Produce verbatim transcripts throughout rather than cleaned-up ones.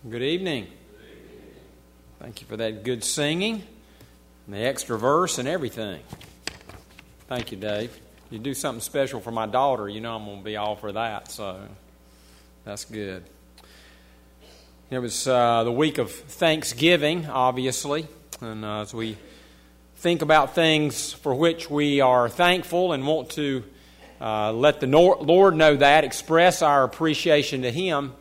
Good evening. Thank you for that good singing and the extra verse and everything. Thank you, Dave. You do something special for my daughter, you know I'm going to be all for that, so that's good. It was uh, the week of Thanksgiving, obviously, and uh, as we think about things for which we are thankful and want to uh, let the Lord know that, express our appreciation to Him.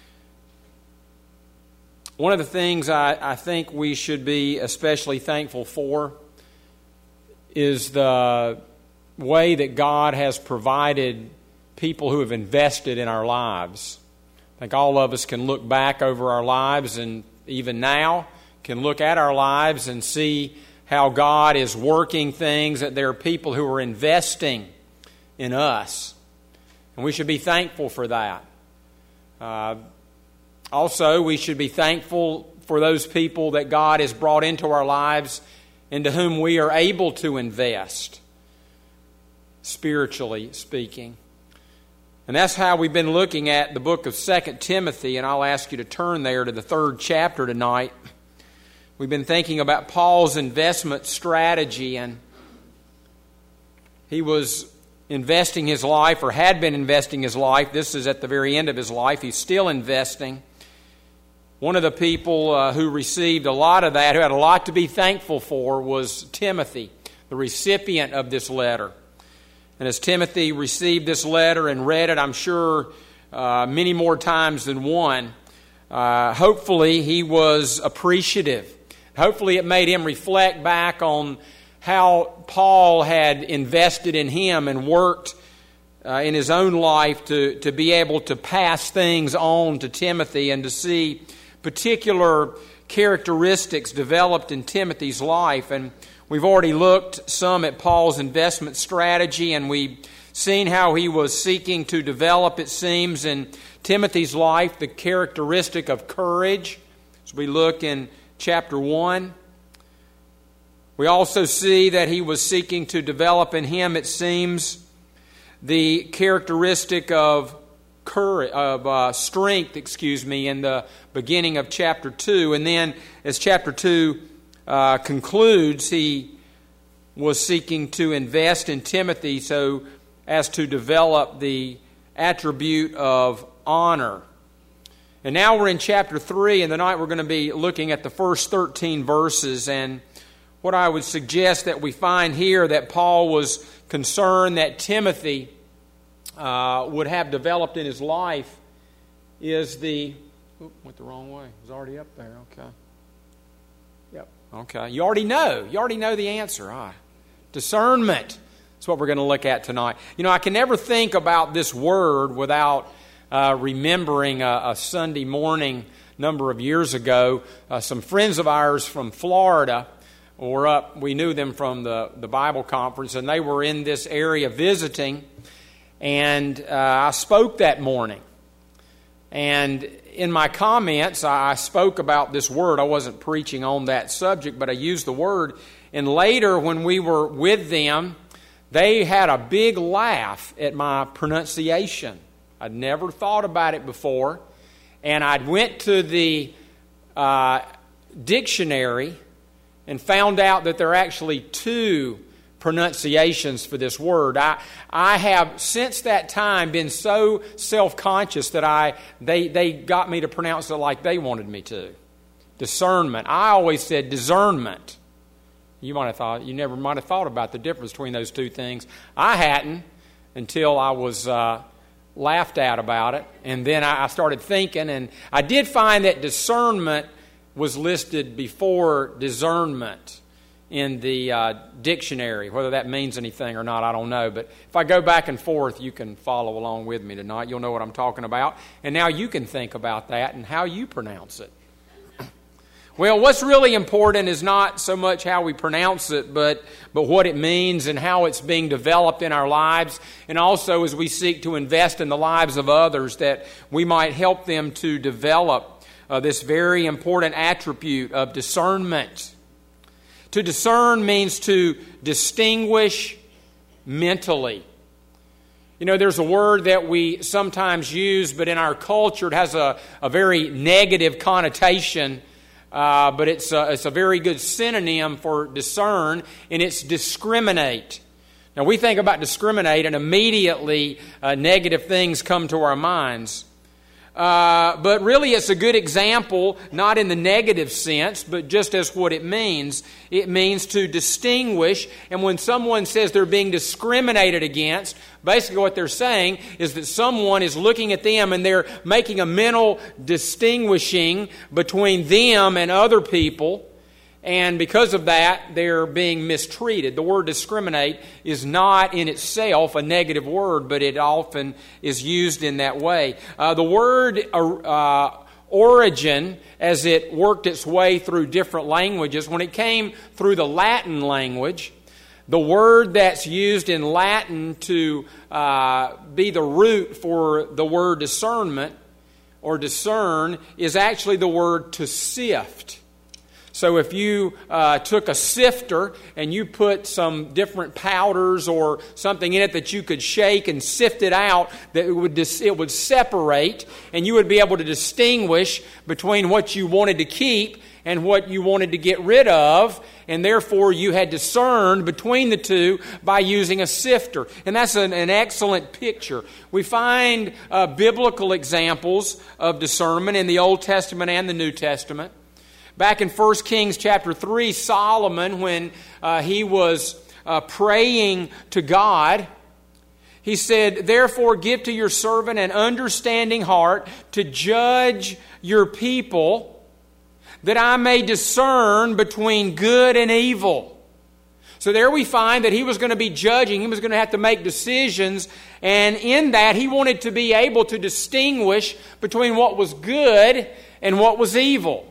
One of the things I, I think we should be especially thankful for is the way that God has provided people who have invested in our lives. I think all of us can look back over our lives, and even now can look at our lives and see how God is working things, that there are people who are investing in us. And we should be thankful for that. Uh, Also, we should be thankful for those people that God has brought into our lives into whom we are able to invest, spiritually speaking. And that's how we've been looking at the book of Second Timothy, and I'll ask you to turn there to the third chapter tonight. We've been thinking about Paul's investment strategy, and he was investing his life, or had been investing his life. This is at the very end of his life. He's still investing. One of the people uh, who received a lot of that, who had a lot to be thankful for, was Timothy, the recipient of this letter. And as Timothy received this letter and read it, I'm sure uh, many more times than one, uh, hopefully he was appreciative. Hopefully it made him reflect back on how Paul had invested in him and worked uh, in his own life to, to be able to pass things on to Timothy and to see particular characteristics developed in Timothy's life. And we've already looked some at Paul's investment strategy, and we've seen how he was seeking to develop, it seems, in Timothy's life the characteristic of courage, as we look in chapter one. We also see that he was seeking to develop in him, it seems, the characteristic of courage, of uh, strength, excuse me, in the beginning of chapter two. And then as chapter two uh, concludes, he was seeking to invest in Timothy so as to develop the attribute of honor. And now we're in chapter three, and tonight we're going to be looking at the first thirteen verses. And what I would suggest that we find here, that Paul was concerned that Timothy uh, would have developed in his life, is the... Oop, went the wrong way. It was already up there. Okay. Yep. Okay. You already know. You already know the answer. Ah, discernment. That's what we're going to look at tonight. You know, I can never think about this word without uh, remembering a, a Sunday morning number of years ago. Uh, some friends of ours from Florida were up. We knew them from the, the Bible conference, and they were in this area visiting. And uh, I spoke that morning. And in my comments, I spoke about this word. I wasn't preaching on that subject, but I used the word. And later, when we were with them, they had a big laugh at my pronunciation. I'd never thought about it before. And I went to the uh, dictionary and found out that there are actually two pronunciations for this word. I I have since that time been so self-conscious that I they they got me to pronounce it like they wanted me to. Discernment. I always said discernment. You might have thought you never might have thought about the difference between those two things. I hadn't until I was uh, laughed at about it, and then I, I started thinking, and I did find that discernment was listed before discernment in the uh, dictionary. Whether that means anything or not, I don't know. But if I go back and forth, you can follow along with me tonight. You'll know what I'm talking about. And now you can think about that and how you pronounce it. Well, what's really important is not so much how we pronounce it, but, but what it means and how it's being developed in our lives. And also as we seek to invest in the lives of others, that we might help them to develop uh, this very important attribute of discernment. To discern means to distinguish mentally. You know, there's a word that we sometimes use, but in our culture it has a, a very negative connotation, uh, but it's a, it's a very good synonym for discern, and it's discriminate. Now, we think about discriminate, and immediately uh, negative things come to our minds. Uh, but really, it's a good example, not in the negative sense, but just as what it means. It means to distinguish, and when someone says they're being discriminated against, basically what they're saying is that someone is looking at them and they're making a mental distinguishing between them and other people. And because of that, they're being mistreated. The word discriminate is not in itself a negative word, but it often is used in that way. Uh, the word uh, origin, as it worked its way through different languages, when it came through the Latin language, the word that's used in Latin to uh, be the root for the word discernment or discern is actually the word to sift. So if you uh, took a sifter and you put some different powders or something in it that you could shake and sift it out, that it would dis- it would separate, and you would be able to distinguish between what you wanted to keep and what you wanted to get rid of, and therefore you had discerned between the two by using a sifter. And that's an, an excellent picture. We find uh, biblical examples of discernment in the Old Testament and the New Testament. Back in First Kings chapter three, Solomon, when uh, he was uh, praying to God, he said, "Therefore give to your servant an understanding heart to judge your people, that I may discern between good and evil." So there we find that he was going to be judging. He was going to have to make decisions. And in that, he wanted to be able to distinguish between what was good and what was evil.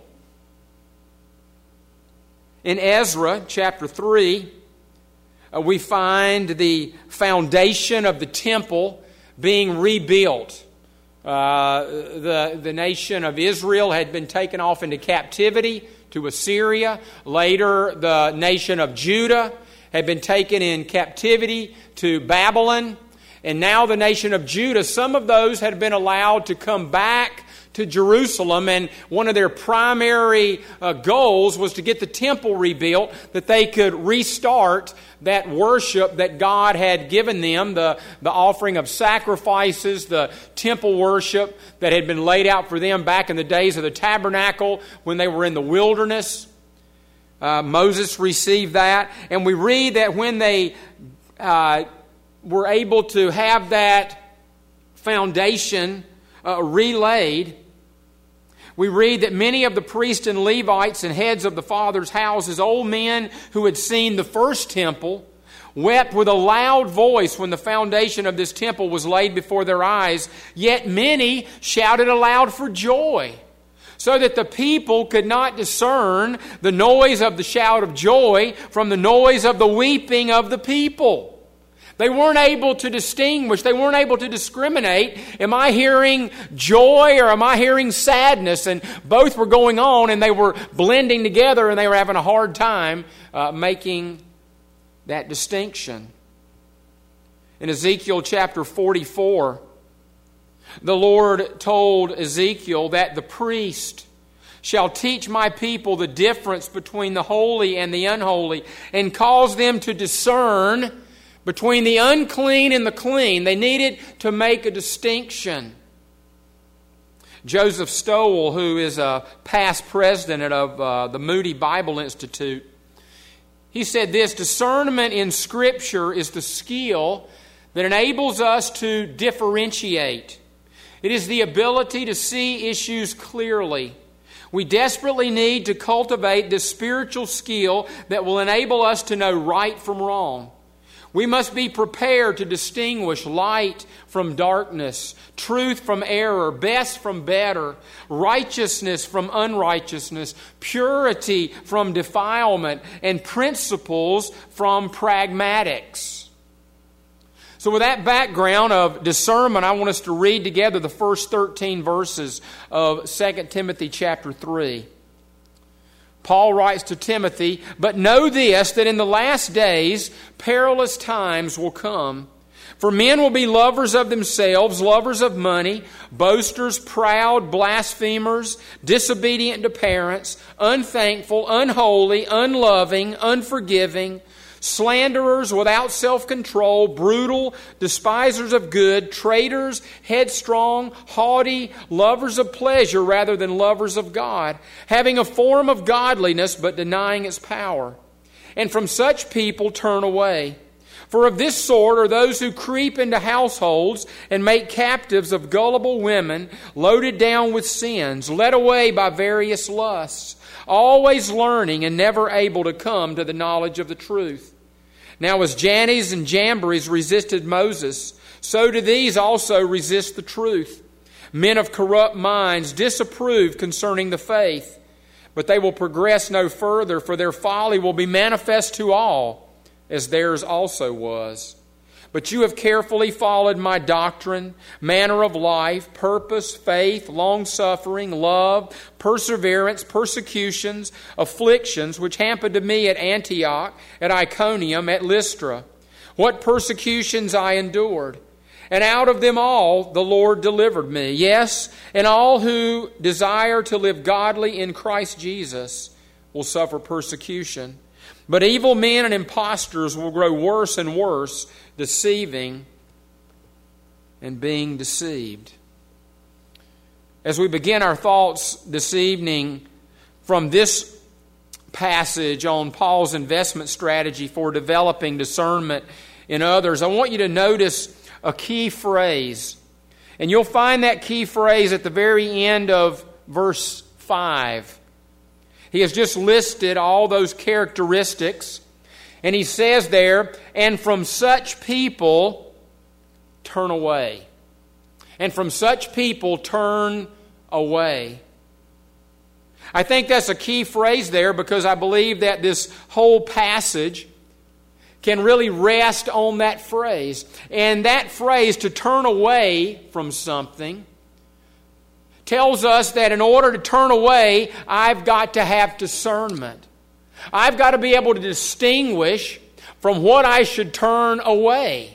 In Ezra chapter three, uh, we find the foundation of the temple being rebuilt. Uh, the, the nation of Israel had been taken off into captivity to Assyria. Later, the nation of Judah had been taken in captivity to Babylon. And now the nation of Judah, some of those had been allowed to come back to Jerusalem, and one of their primary uh, goals was to get the temple rebuilt, that they could restart that worship that God had given them, the, the offering of sacrifices, the temple worship that had been laid out for them back in the days of the tabernacle when they were in the wilderness. Uh, Moses received that, and we read that when they uh, were able to have that foundation uh, relaid, we read that many of the priests and Levites and heads of the fathers' houses, old men who had seen the first temple, wept with a loud voice when the foundation of this temple was laid before their eyes. Yet many shouted aloud for joy, so that the people could not discern the noise of the shout of joy from the noise of the weeping of the people. They weren't able to distinguish. They weren't able to discriminate. Am I hearing joy or am I hearing sadness? And both were going on, and they were blending together, and they were having a hard time uh, making that distinction. In Ezekiel chapter forty-four, the Lord told Ezekiel that the priest shall teach my people the difference between the holy and the unholy, and cause them to discern between the unclean and the clean. They needed to make a distinction. Joseph Stowell, who is a past president of uh, the Moody Bible Institute, he said this: discernment in Scripture is the skill that enables us to differentiate. It is the ability to see issues clearly. We desperately need to cultivate this spiritual skill that will enable us to know right from wrong. We must be prepared to distinguish light from darkness, truth from error, best from better, righteousness from unrighteousness, purity from defilement, and principles from pragmatics. So with that background of discernment, I want us to read together the first thirteen verses of Second Timothy chapter three. Paul writes to Timothy, "But know this, that in the last days perilous times will come. For men will be lovers of themselves, lovers of money, boasters, proud, blasphemers, disobedient to parents, unthankful, unholy, unloving, unforgiving, slanderers, without self-control, brutal, despisers of good, traitors, headstrong, haughty, lovers of pleasure rather than lovers of God, having a form of godliness but denying its power. And from such people turn away. For of this sort are those who creep into households and make captives of gullible women, loaded down with sins, led away by various lusts, always learning and never able to come to the knowledge of the truth. Now as Jannes and Jambres resisted Moses, so do these also resist the truth. Men of corrupt minds disapprove concerning the faith, but they will progress no further, for their folly will be manifest to all, as theirs also was. But you have carefully followed my doctrine, manner of life, purpose, faith, long-suffering, love, perseverance, persecutions, afflictions, which happened to me at Antioch, at Iconium, at Lystra. What persecutions I endured! And out of them all the Lord delivered me. Yes, and all who desire to live godly in Christ Jesus will suffer persecution. But evil men and impostors will grow worse and worse, deceiving and being deceived. As we begin our thoughts this evening from this passage on Paul's investment strategy for developing discernment in others, I want you to notice a key phrase. And you'll find that key phrase at the very end of verse five. He has just listed all those characteristics, and he says there, and from such people turn away. And from such people turn away. I think that's a key phrase there because I believe that this whole passage can really rest on that phrase. And that phrase, to turn away from something, tells us that in order to turn away, I've got to have discernment. I've got to be able to distinguish from what I should turn away.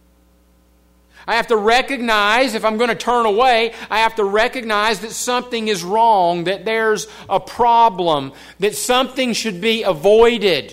I have to recognize, if I'm going to turn away, I have to recognize that something is wrong, that there's a problem, that something should be avoided.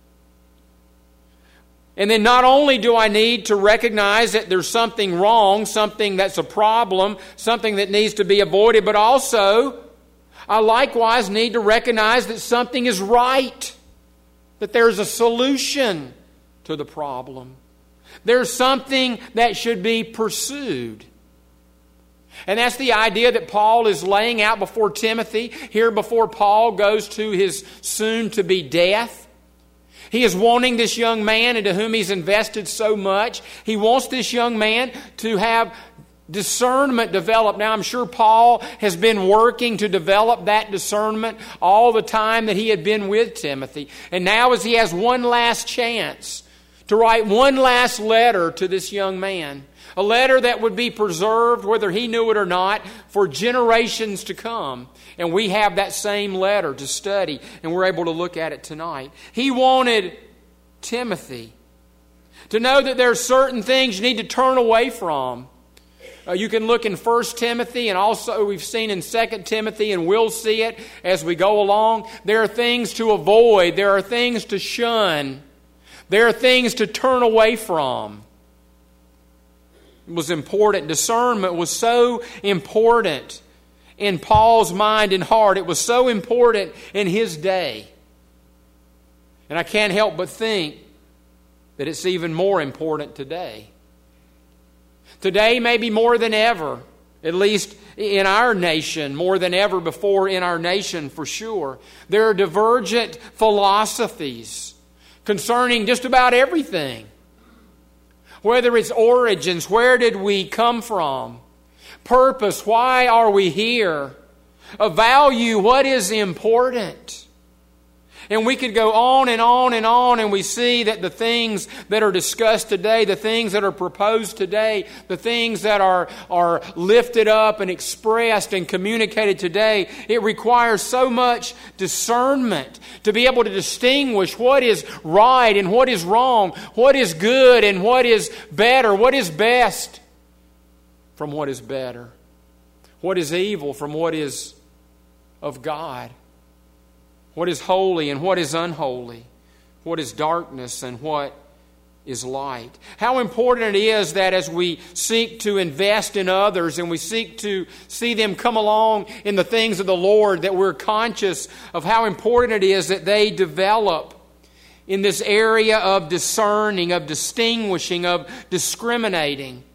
And then not only do I need to recognize that there's something wrong, something that's a problem, something that needs to be avoided, but also I likewise need to recognize that something is right, that there's a solution to the problem. There's something that should be pursued. And that's the idea that Paul is laying out before Timothy, here before Paul goes to his soon-to-be death. He is wanting this young man into whom he's invested so much. He wants this young man to have discernment developed. Now, I'm sure Paul has been working to develop that discernment all the time that he had been with Timothy. And now as he has one last chance to write one last letter to this young man, a letter that would be preserved, whether he knew it or not, for generations to come. And we have that same letter to study, and we're able to look at it tonight. He wanted Timothy to know that there are certain things you need to turn away from. Uh, you can look in First Timothy, and also we've seen in Second Timothy, and we'll see it as we go along. There are things to avoid. There are things to shun. There are things to turn away from. It was important. Discernment was so important in Paul's mind and heart. It was so important in his day. And I can't help but think that it's even more important today. Today, maybe more than ever, at least in our nation, more than ever before in our nation for sure, there are divergent philosophies concerning just about everything. Whether it's origins, where did we come from? Purpose, why are we here? A value, what is important? And we could go on and on and on, and we see that the things that are discussed today, the things that are proposed today, the things that are, are lifted up and expressed and communicated today, it requires so much discernment to be able to distinguish what is right and what is wrong, what is good and what is better, what is best from what is better, what is evil from what is of God. What is holy and what is unholy? What is darkness and what is light? How important it is that as we seek to invest in others and we seek to see them come along in the things of the Lord, that we're conscious of how important it is that they develop in this area of discerning, of distinguishing, of discriminating.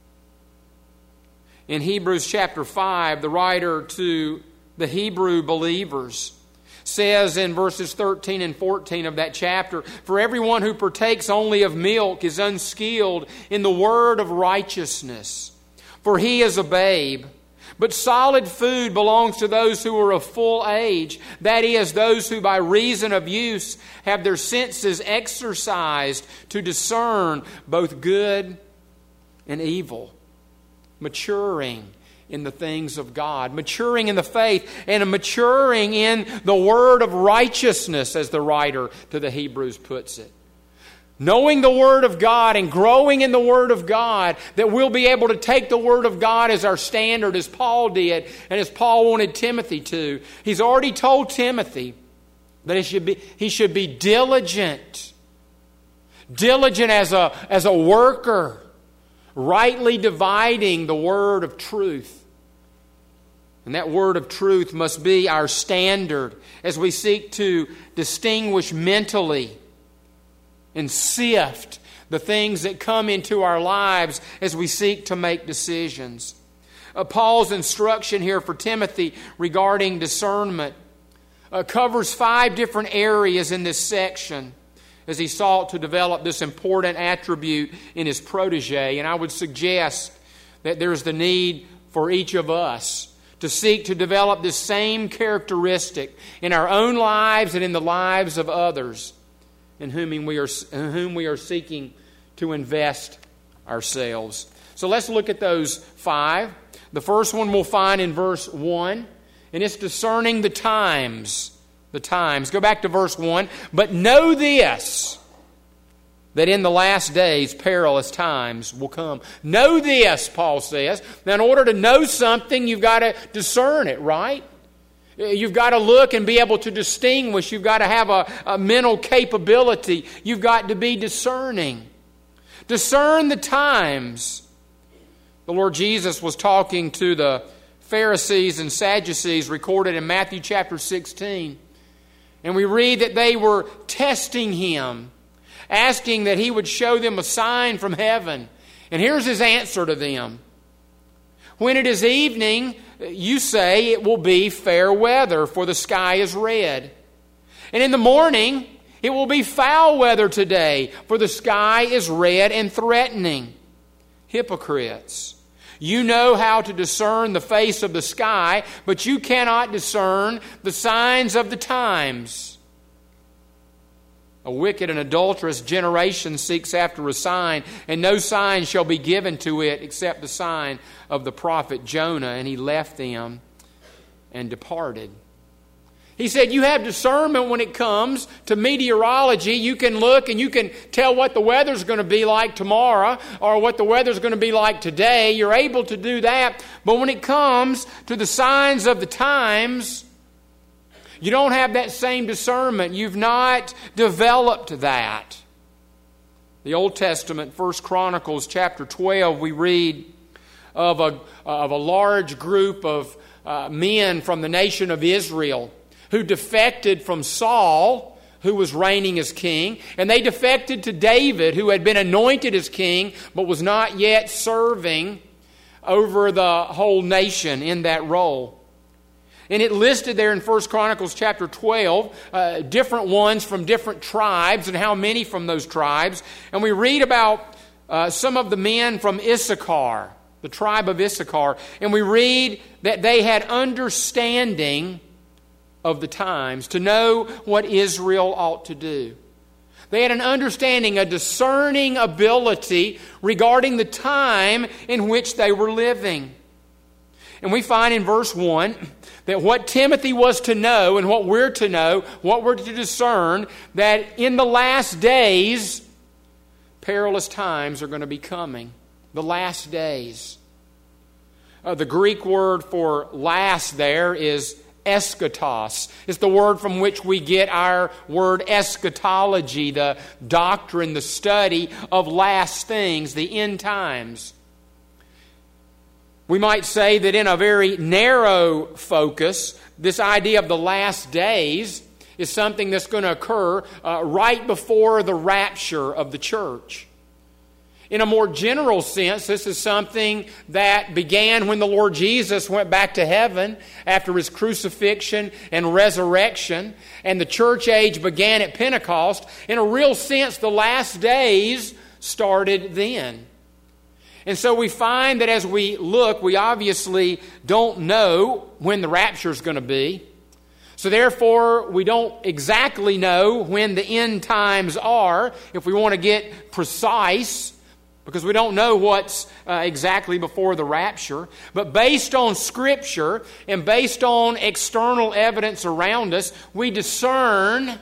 In Hebrews chapter five, the writer to the Hebrew believers says in verses thirteen and fourteen of that chapter, "For everyone who partakes only of milk is unskilled in the word of righteousness, for he is a babe. But solid food belongs to those who are of full age, that is, those who by reason of use have their senses exercised to discern both good and evil," maturing in the things of God, maturing in the faith, and maturing in the word of righteousness, as the writer to the Hebrews puts it. Knowing the Word of God and growing in the Word of God, that we'll be able to take the Word of God as our standard, as Paul did, and as Paul wanted Timothy to. He's already told Timothy that he should be, he should be diligent. Diligent as a, as a worker, rightly dividing the word of truth. And that word of truth must be our standard as we seek to distinguish mentally and sift the things that come into our lives as we seek to make decisions. Uh, Paul's instruction here for Timothy regarding discernment uh, covers five different areas in this section as he sought to develop this important attribute in his protege. And I would suggest that there's the need for each of us to seek to develop this same characteristic in our own lives and in the lives of others in whom we are, in whom we are seeking to invest ourselves. So let's look at those five. The first one we'll find in verse one, and it's discerning the times. The times. Go back to verse one. "But know this, that in the last days perilous times will come." Know this, Paul says. Now, in order to know something, you've got to discern it, right? You've got to look and be able to distinguish. You've got to have a, a mental capability. You've got to be discerning. Discern the times. The Lord Jesus was talking to the Pharisees and Sadducees, recorded in Matthew chapter sixteen. And we read that they were testing Him, asking that He would show them a sign from heaven. And here's His answer to them. "When it is evening, you say it will be fair weather, for the sky is red. And in the morning, it will be foul weather today, for the sky is red and threatening. Hypocrites! You know how to discern the face of the sky, but you cannot discern the signs of the times. A wicked and adulterous generation seeks after a sign, and no sign shall be given to it except the sign of the prophet Jonah. And he left them and departed." He said, you have discernment when it comes to meteorology. You can look and you can tell what the weather's going to be like tomorrow or what the weather's going to be like today. You're able to do that. But when it comes to the signs of the times, you don't have that same discernment. You've not developed that. The Old Testament, First Chronicles chapter twelve, we read of a, of a large group of uh, men from the nation of Israel who defected from Saul, who was reigning as king, and they defected to David, who had been anointed as king, but was not yet serving over the whole nation in that role. And it listed there in First Chronicles chapter twelve, uh, different ones from different tribes and how many from those tribes. And we read about uh, some of the men from Issachar, the tribe of Issachar, and we read that they had understanding of the times, to know what Israel ought to do. They had an understanding, a discerning ability regarding the time in which they were living. And we find in verse one that what Timothy was to know and what we're to know, what we're to discern, that in the last days, perilous times are going to be coming. The last days. Uh, the Greek word for last there is eschatos. It's the word from which we get our word eschatology, the doctrine, the study of last things, the end times. We might say that in a very narrow focus, this idea of the last days is something that's going to occur uh, right before the rapture of the church. In a more general sense, this is something that began when the Lord Jesus went back to heaven after His crucifixion and resurrection, and the church age began at Pentecost. In a real sense, the last days started then. And so we find that as we look, we obviously don't know when the rapture is going to be. So therefore, we don't exactly know when the end times are, if we want to get precise, because we don't know what's uh, exactly before the rapture. But based on Scripture and based on external evidence around us, we discern,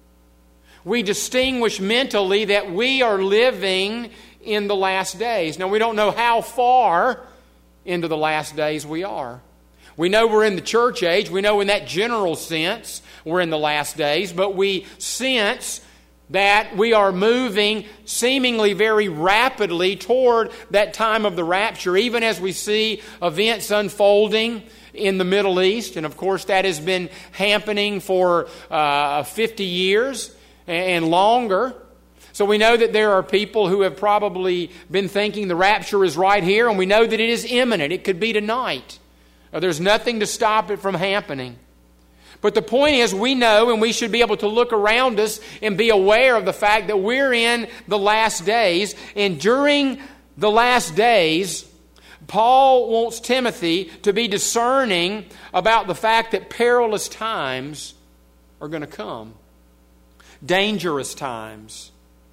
we distinguish mentally that we are living in the last days. Now, we don't know how far into the last days we are. We know we're in the church age. We know in that general sense we're in the last days. But we sense that we are moving seemingly very rapidly toward that time of the rapture, even as we see events unfolding in the Middle East. And of course, that has been happening for uh, fifty years and longer. So we know that there are people who have probably been thinking the rapture is right here, and we know that it is imminent. It could be tonight. There's nothing to stop it from happening. But the point is, we know, and we should be able to look around us and be aware of the fact that we're in the last days. And during the last days, Paul wants Timothy to be discerning about the fact that perilous times are going to come. Dangerous times.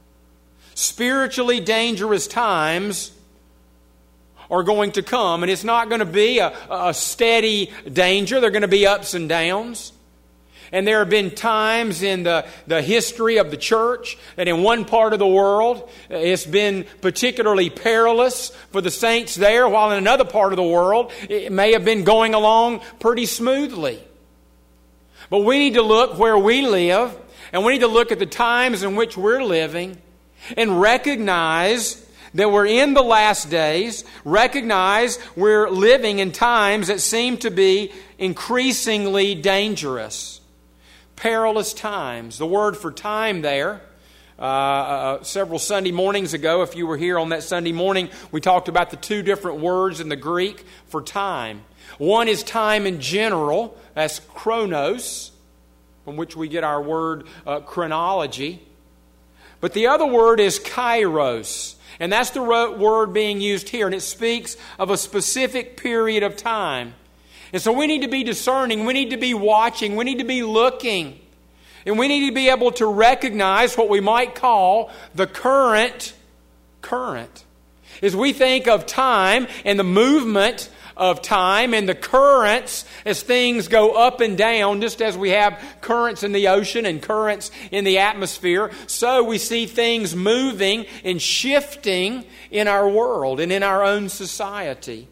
Spiritually dangerous times are going to come. And it's not going to be a, a steady danger. They're going to be ups and downs. And there have been times in the, the history of the church that in one part of the world it's been particularly perilous for the saints there, while in another part of the world it may have been going along pretty smoothly. But we need to look where we live, and we need to look at the times in which we're living and recognize that we're in the last days, recognize we're living in times that seem to be increasingly dangerous. Perilous times. The word for time there, uh, uh, several Sunday mornings ago, if you were here on that Sunday morning, we talked about the two different words in the Greek for time. One is time in general, that's chronos, from which we get our word uh, chronology. But the other word is kairos, and that's the word being used here, and it speaks of a specific period of time. And so we need to be discerning, we need to be watching, we need to be looking. And we need to be able to recognize what we might call the current current. As we think of time and the movement of time and the currents as things go up and down, just as we have currents in the ocean and currents in the atmosphere, so we see things moving and shifting in our world and in our own society.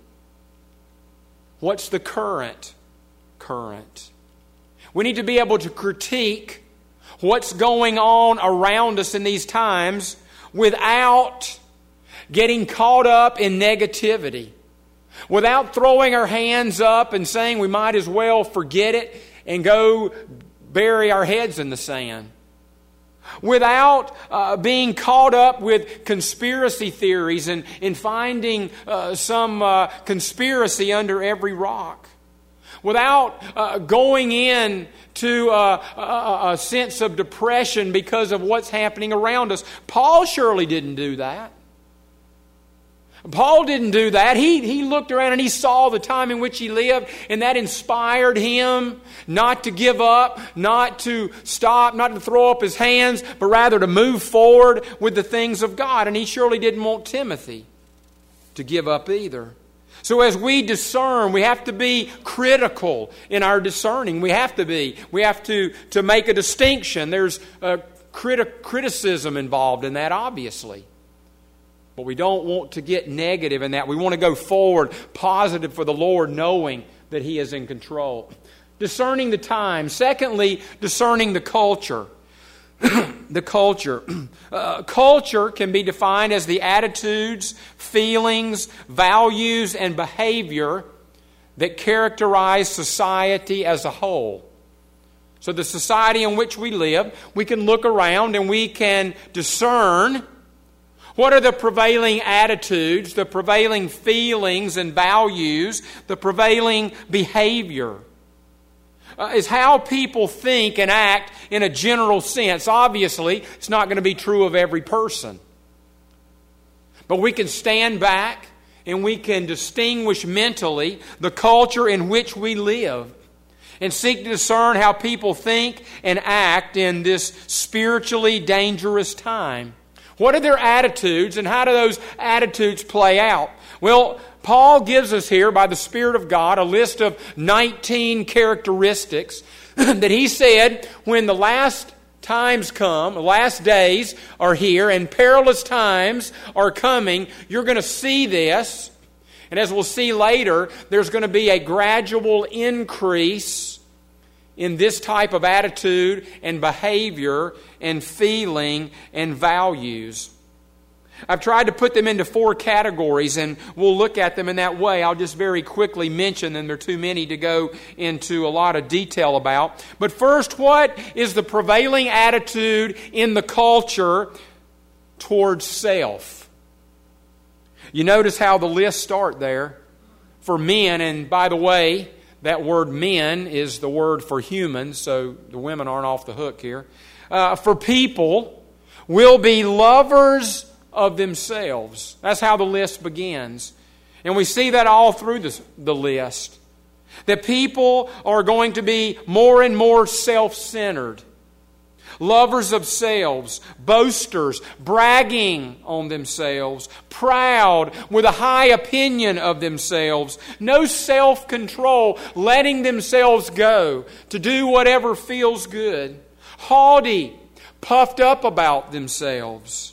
What's the current current? We need to be able to critique what's going on around us in these times without getting caught up in negativity, without throwing our hands up and saying we might as well forget it and go bury our heads in the sand, without uh, being caught up with conspiracy theories and, and finding uh, some uh, conspiracy under every rock, without uh, going in to uh, a, a sense of depression because of what's happening around us. Paul surely didn't do that. Paul didn't do that. He, he looked around and he saw the time in which he lived, and that inspired him not to give up, not to stop, not to throw up his hands, but rather to move forward with the things of God. And he surely didn't want Timothy to give up either. So as we discern, we have to be critical in our discerning. We have to be. We have to, to make a distinction. There's a criti- criticism involved in that, obviously. But we don't want to get negative in that. We want to go forward, positive for the Lord, knowing that He is in control. Discerning the time. Secondly, discerning the culture. The culture. Uh, culture can be defined as the attitudes, feelings, values, and behavior that characterize society as a whole. So the society in which we live, we can look around and we can discern what are the prevailing attitudes, the prevailing feelings and values, the prevailing behavior. Uh, is how people think and act in a general sense. Obviously, it's not going to be true of every person. But we can stand back and we can distinguish mentally the culture in which we live and seek to discern how people think and act in this spiritually dangerous time. What are their attitudes and how do those attitudes play out? Well, Paul gives us here, by the Spirit of God, a list of nineteen characteristics that he said when the last times come, the last days are here, and perilous times are coming, you're going to see this. And as we'll see later, there's going to be a gradual increase in this type of attitude and behavior and feeling and values. I've tried to put them into four categories, and we'll look at them in that way. I'll just very quickly mention them. There are too many to go into a lot of detail about. But first, what is the prevailing attitude in the culture towards self? You notice how the lists start there. For men, and by the way, that word men is the word for humans, so the women aren't off the hook here. Uh, for people, will be lovers of themselves. That's how the list begins. And we see that all through this, the list. That people are going to be more and more self-centered. Lovers of selves, boasters, bragging on themselves, proud, with a high opinion of themselves, no self-control, letting themselves go to do whatever feels good, haughty, puffed up about themselves.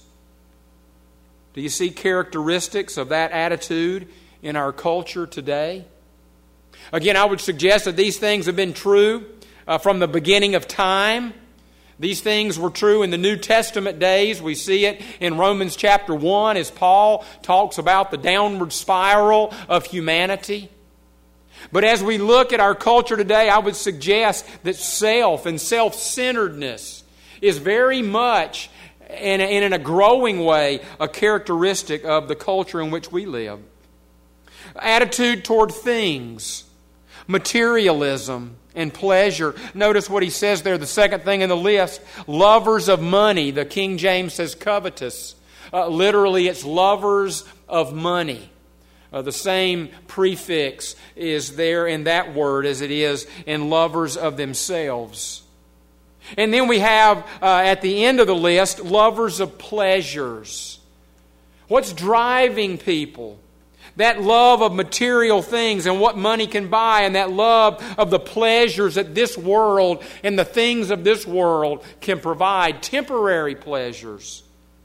Do you see characteristics of that attitude in our culture today? Again, I would suggest that these things have been true uh, from the beginning of time. These things were true in the New Testament days. We see it in Romans chapter one as Paul talks about the downward spiral of humanity. But as we look at our culture today, I would suggest that self and self-centeredness is very much, and in a growing way, a characteristic of the culture in which we live. Attitude toward things, materialism, and pleasure. Notice what he says there, the second thing in the list. Lovers of money. The King James says covetous. Uh, literally, it's lovers of money. Uh, the same prefix is there in that word as it is in lovers of themselves. And then we have, uh, at the end of the list, lovers of pleasures. What's driving people? That love of material things and what money can buy, and that love of the pleasures that this world and the things of this world can provide, temporary pleasures.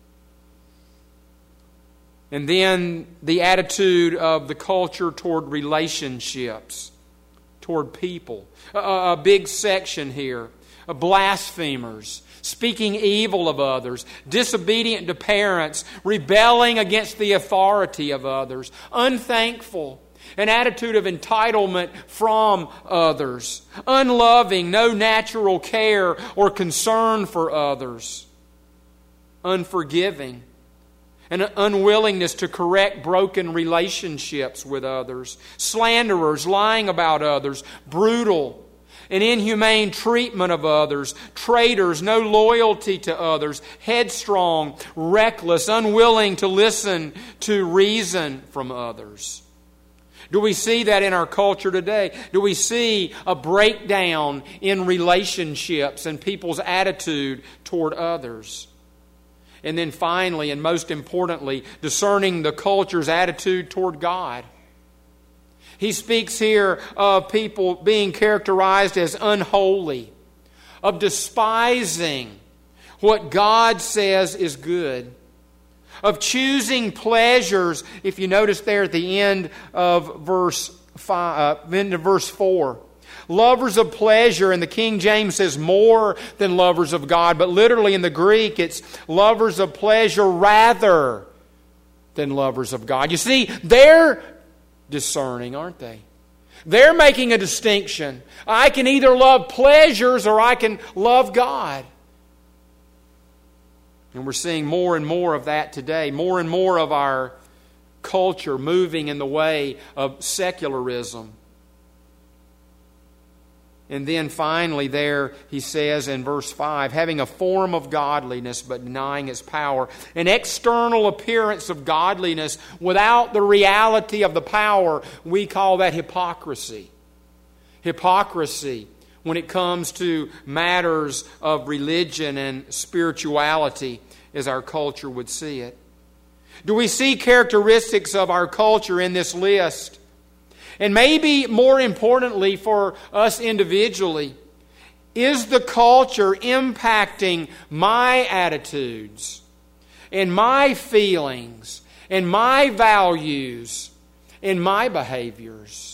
And then the attitude of the culture toward relationships, toward people. A, a big section here. Blasphemers, speaking evil of others, disobedient to parents, rebelling against the authority of others, unthankful, an attitude of entitlement from others, unloving, no natural care or concern for others, unforgiving, an unwillingness to correct broken relationships with others, slanderers, lying about others, brutal, an inhumane treatment of others, traitors, no loyalty to others, headstrong, reckless, unwilling to listen to reason from others. Do we see that in our culture today? Do we see a breakdown in relationships and people's attitude toward others? And then finally, and most importantly, discerning the culture's attitude toward God. He speaks here of people being characterized as unholy, of despising what God says is good, of choosing pleasures, if you notice there at the end of verse five, uh, end of verse four. Lovers of pleasure, and the King James says more than lovers of God, but literally in the Greek it's lovers of pleasure rather than lovers of God. You see, they're discerning, aren't they? They're making a distinction. I can either love pleasures or I can love God. And we're seeing more and more of that today. More and more of our culture moving in the way of secularism. And then finally there he says in verse five, having a form of godliness but denying its power. An external appearance of godliness without the reality of the power, we call that hypocrisy. Hypocrisy when it comes to matters of religion and spirituality, as our culture would see it. Do we see characteristics of our culture in this list? And maybe more importantly for us individually, is the culture impacting my attitudes and my feelings and my values and my behaviors?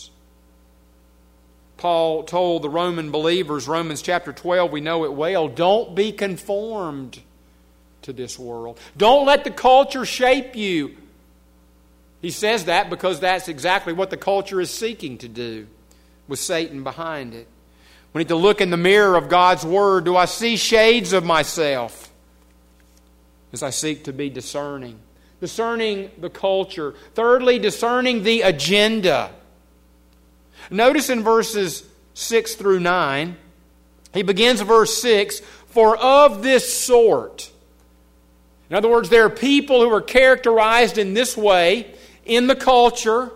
Paul told the Roman believers, Romans chapter twelve, we know it well, don't be conformed to this world. Don't let the culture shape you. He says that because that's exactly what the culture is seeking to do, with Satan behind it. We need to look in the mirror of God's Word. Do I see shades of myself as I seek to be discerning? Discerning the culture. Thirdly, discerning the agenda. Notice in verses six through nine, he begins verse six, for of this sort. In other words, there are people who are characterized in this way in the culture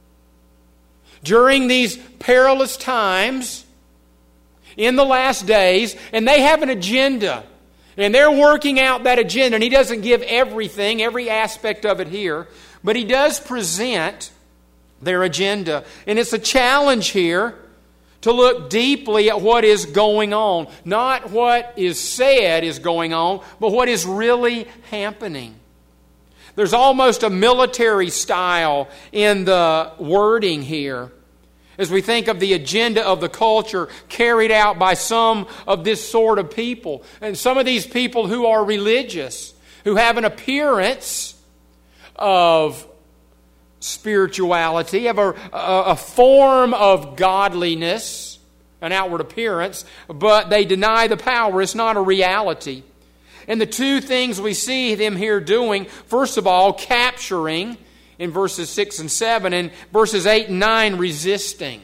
during these perilous times in the last days, and they have an agenda. And they're working out that agenda. And he doesn't give everything, every aspect of it here, but he does present their agenda. And it's a challenge here to look deeply at what is going on. Not what is said is going on, but what is really happening. There's almost a military style in the wording here as we think of the agenda of the culture carried out by some of this sort of people. And some of these people who are religious, who have an appearance of spirituality, have a, a, a form of godliness, an outward appearance, but they deny the power. It's not a reality. And the two things we see them here doing, first of all, capturing in verses six and seven, and verses eight and nine, resisting.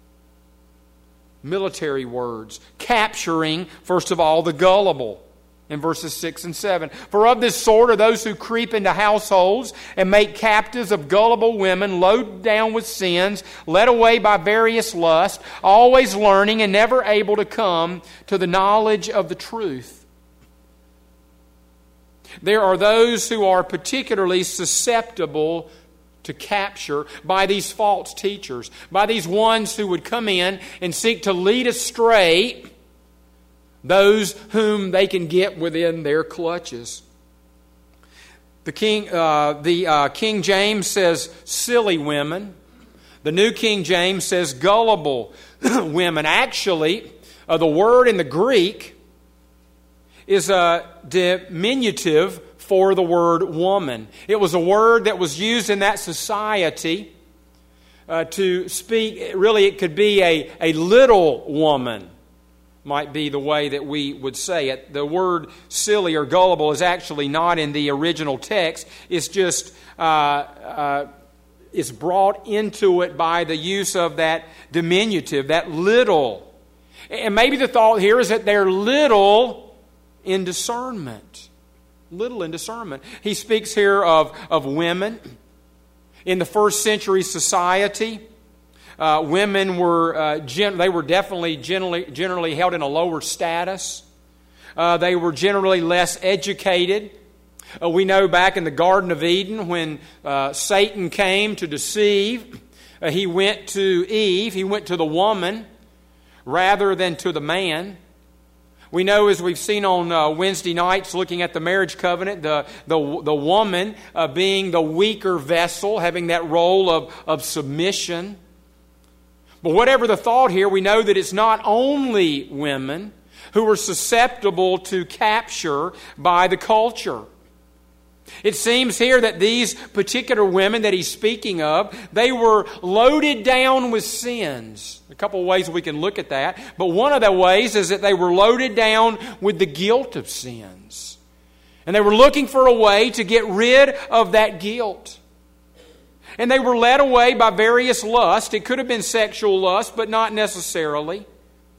Military words. Capturing, first of all, the gullible in verses six and seven. For of this sort are those who creep into households and make captives of gullible women, loaded down with sins, led away by various lusts, always learning and never able to come to the knowledge of the truth. There are those who are particularly susceptible to capture by these false teachers, by these ones who would come in and seek to lead astray those whom they can get within their clutches. The King, uh, the uh, King James says silly women. The New King James says gullible women. Actually, uh, the word in the Greek is a diminutive for the word woman. It was a word that was used in that society uh, to speak, really it could be a, a little woman, might be the way that we would say it. The word silly or gullible is actually not in the original text. It's just, uh, uh, it's brought into it by the use of that diminutive, that little. And maybe the thought here is that they're little in discernment. Little in discernment. He speaks here of, of women. In the first century society, uh, women were uh, gen- they were definitely generally, generally held in a lower status. Uh, they were generally less educated. Uh, we know back in the Garden of Eden when uh, Satan came to deceive, uh, he went to Eve, he went to the woman rather than to the man. We know, as we've seen on uh, Wednesday nights looking at the marriage covenant, the, the, the woman uh, being the weaker vessel, having that role of, of submission. But whatever the thought here, we know that it's not only women who are susceptible to capture by the culture. It seems here that these particular women that he's speaking of, they were loaded down with sins. A couple of ways we can look at that. But one of the ways is that they were loaded down with the guilt of sins. And they were looking for a way to get rid of that guilt. And they were led away by various lusts. It could have been sexual lust, but not necessarily.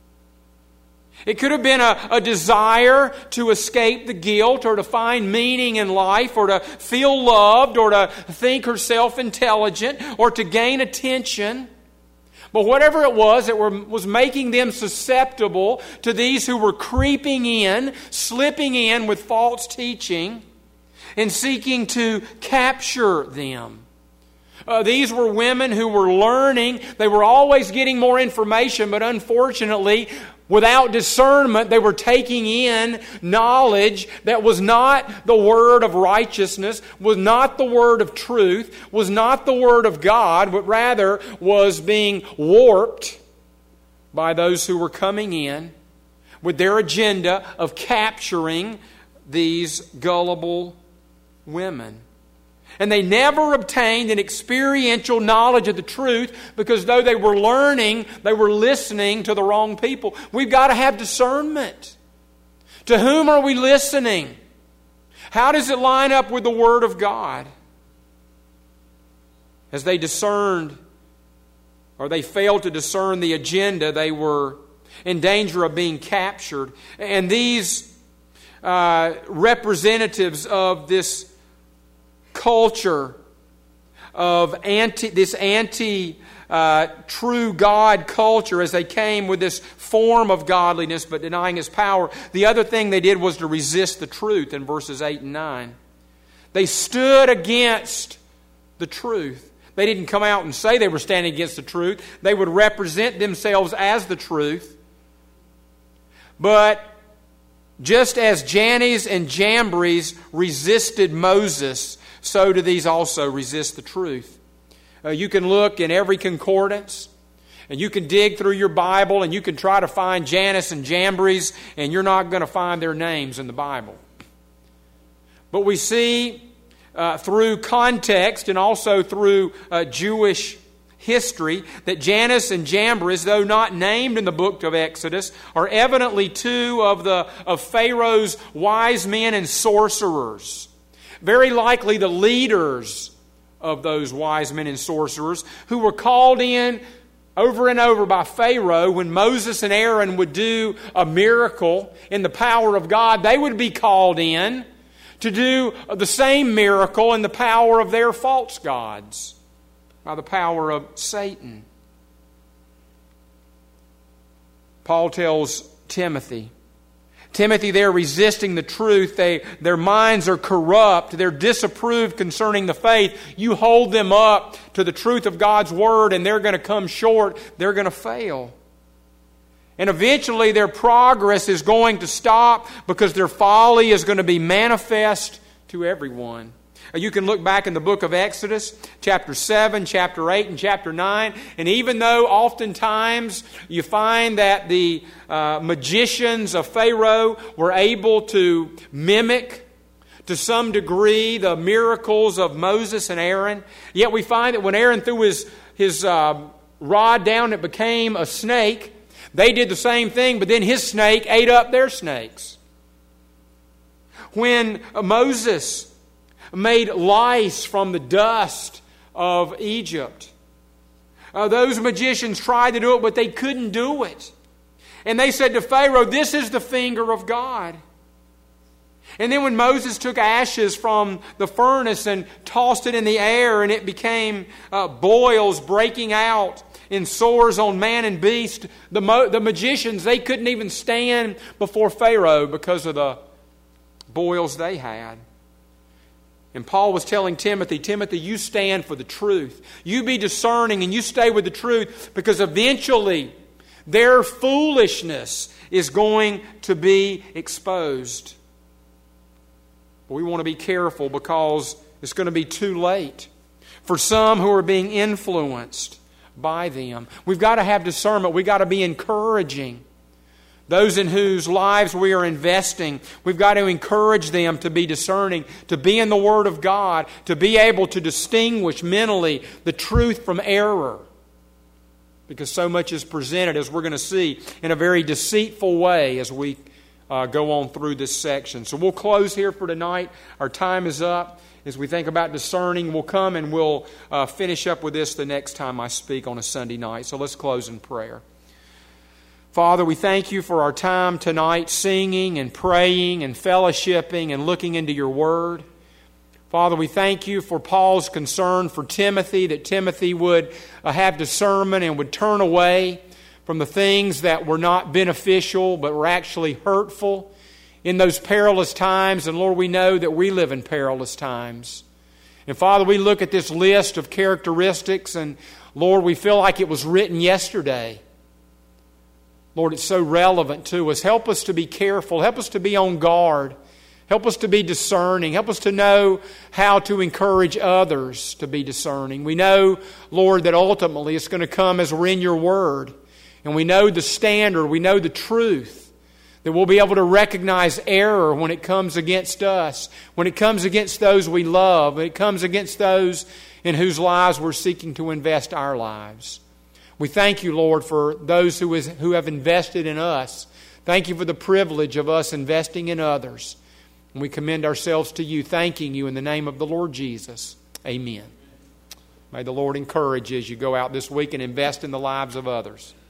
It could have been a, a desire to escape the guilt or to find meaning in life or to feel loved or to think herself intelligent or to gain attention. But whatever it was that were, was making them susceptible to these who were creeping in, slipping in with false teaching and seeking to capture them. Uh, these were women who were learning. They were always getting more information, but unfortunately, without discernment, they were taking in knowledge that was not the word of righteousness, was not the word of truth, was not the word of God, but rather was being warped by those who were coming in with their agenda of capturing these gullible women. And they never obtained an experiential knowledge of the truth because though they were learning, they were listening to the wrong people. We've got to have discernment. To whom are we listening? How does it line up with the Word of God? As they discerned, or they failed to discern the agenda, they were in danger of being captured. And these uh, representatives of this culture of anti this anti uh, true God culture, as they came with this form of godliness but denying His power, the other thing they did was to resist the truth in verses eight and nine. They stood against the truth. They didn't come out and say they were standing against the truth. They would represent themselves as the truth. But just as Jannes and Jambres resisted Moses, so do these also resist the truth. Uh, you can look in every concordance, and you can dig through your Bible, and you can try to find Jannes and Jambres, and you're not going to find their names in the Bible. But we see uh, through context and also through uh, Jewish history that Jannes and Jambres, though not named in the book of Exodus, are evidently two of the of Pharaoh's wise men and sorcerers. Very likely the leaders of those wise men and sorcerers who were called in over and over by Pharaoh when Moses and Aaron would do a miracle in the power of God. They would be called in to do the same miracle in the power of their false gods, by the power of Satan. Paul tells Timothy, Timothy, they're resisting the truth. They, their minds are corrupt. They're disapproved concerning the faith. You hold them up to the truth of God's Word and they're going to come short. They're going to fail. And eventually their progress is going to stop because their folly is going to be manifest to everyone. You can look back in the book of Exodus, chapter seven, chapter eight, and chapter nine. And even though oftentimes you find that the uh, magicians of Pharaoh were able to mimic to some degree the miracles of Moses and Aaron, yet we find that when Aaron threw his, his uh, rod down, it became a snake. They did the same thing, but then his snake ate up their snakes. When Moses made lice from the dust of Egypt, Uh, those magicians tried to do it, but they couldn't do it. And they said to Pharaoh, "This is the finger of God." And then when Moses took ashes from the furnace and tossed it in the air, and it became uh, boils breaking out in sores on man and beast, the, mo- the magicians, they couldn't even stand before Pharaoh because of the boils they had. And Paul was telling Timothy, Timothy, you stand for the truth. You be discerning and you stay with the truth, because eventually their foolishness is going to be exposed. But we want to be careful, because it's going to be too late for some who are being influenced by them. We've got to have discernment. We've got to be encouraging those in whose lives we are investing. We've got to encourage them to be discerning, to be in the Word of God, to be able to distinguish mentally the truth from error. Because so much is presented, as we're going to see, in a very deceitful way as we uh, go on through this section. So we'll close here for tonight. Our time is up. As we think about discerning, we'll come and we'll uh, finish up with this the next time I speak on a Sunday night. So let's close in prayer. Father, we thank you for our time tonight, singing and praying and fellowshipping and looking into your Word. Father, we thank you for Paul's concern for Timothy, that Timothy would uh, have discernment and would turn away from the things that were not beneficial but were actually hurtful in those perilous times. And Lord, we know that we live in perilous times. And Father, we look at this list of characteristics, and Lord, we feel like it was written yesterday. Lord, it's so relevant to us. Help us to be careful. Help us to be on guard. Help us to be discerning. Help us to know how to encourage others to be discerning. We know, Lord, that ultimately it's going to come as we're in your Word. And we know the standard. We know the truth. That we'll be able to recognize error when it comes against us. When it comes against those we love. When it comes against those in whose lives we're seeking to invest our lives. We thank you, Lord, for those who, is, who have invested in us. Thank you for the privilege of us investing in others. And we commend ourselves to you, thanking you in the name of the Lord Jesus. Amen. May the Lord encourage you as you go out this week and invest in the lives of others.